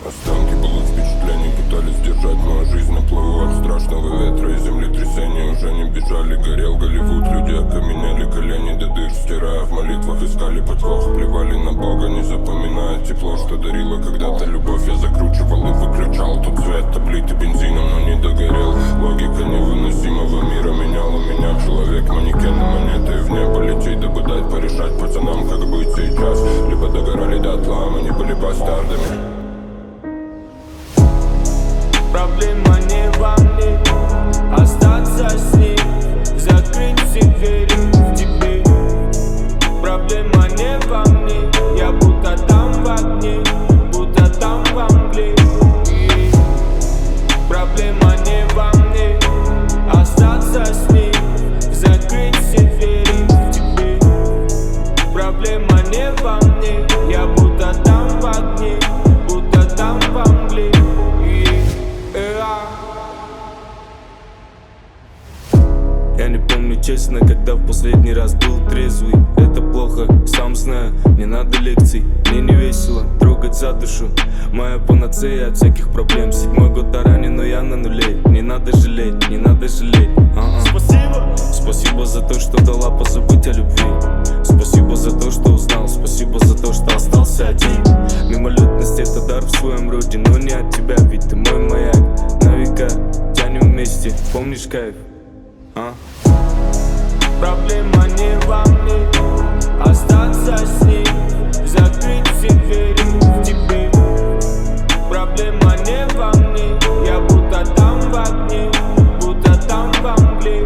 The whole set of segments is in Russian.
Останки былых впечатлений пытались держать мою жизнь на плаву. От страшного ветра и землетрясения уже не бежали. Горел Голливуд, люди окаменели, колени до дыр стирая. В молитвах искали подвох, плевали на Бога, не запоминая тепло, что дарила когда-то любовь. Я закручивал и выключал тот цвет, облитый бензином, но не догорел. Логика невыносимого мира меняла меня. Человек, манекен на монеты, в небо лететь, дабы дать порешать пацанам, как быть сейчас. Либо догорали дотла, мы не были бастардами. Проблема не во мне, остаться с ней, закрыть все двери в тебе. Проблема не во мне, я будто там в огне, будто там во мгле. Проблема не во мне, остаться с ней, закрыть все двери в тебе. Проблема не во мне, я будто там в огне, будто там во мгле. Я не помню честно, когда в последний раз был трезвый. Это плохо, сам знаю, не надо лекций. Мне не весело трогать за душу, моя панацея от всяких проблем. 7-й год ранен, но я на нуле. Не надо жалеть, не надо жалеть. Спасибо, спасибо за то, что дала позабыть о любви. Спасибо за то, что узнал, спасибо за то, что остался один. Мимолетность — это дар в своем роде, но не от тебя, ведь ты мой маяк. На века тянем вместе, помнишь кайф? Проблема не во мне, остаться с ней, закрыть все двери в тебе. Проблема не во мне, я будто там в огне, будто там во мгле.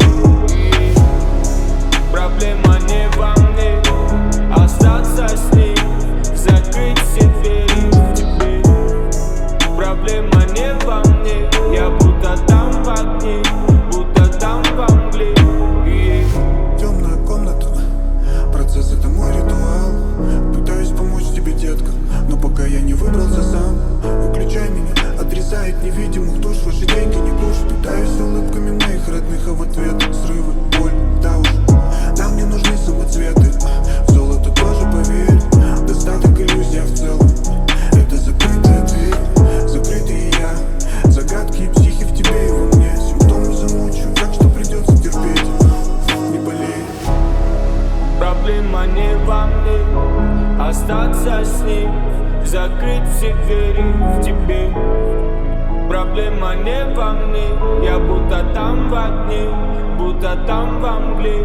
Проблема не во мне, остаться с ней, закрыть все двери в тебе. Проблема не во мне, я будто там в огне, будто там во мгле. Темная комната, процесс — это мой ритуал. Пытаюсь помочь тебе, детка, но пока я не выбрался сам. Выключай меня, отрезает невидимых душ, ваши деньги не кушают. Питаюсь улыбками моих родных, а в ответ срывы, боль, да уж. Да, мне нужны самоцветы, в золото тоже поверь. Достаток, иллюзия в целом, это закрытая дверь, закрытый я. Загадки и психи в тебе и во мне, симптомы замучу, так что придется терпеть. Не болей. Проблема не во мне, остаться с ней, закрыть все двери в тебе. Проблема не во мне, я будто там в огне, будто там во мгле.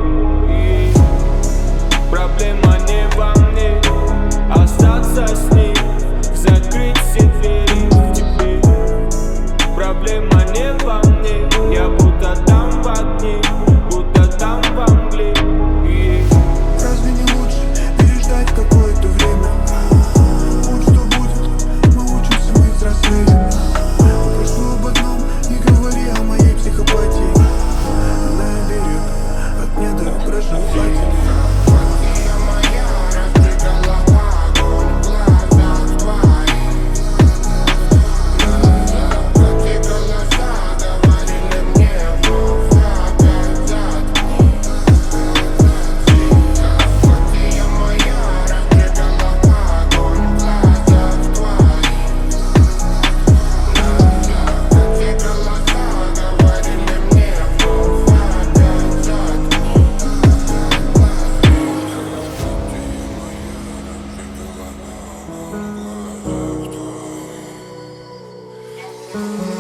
Проблема не во мне, остаться с ней, закрыть все двери в тебе. Проблема не во мне, я будто там в огне, будто там во мгле. Разве не лучше переждать какое-то время? Вот что будет, мы учимся, мы взрослеем. Попрошу об одном, не говори о моей психопатии. На берег, от недр прошу платье. Глазах твоих.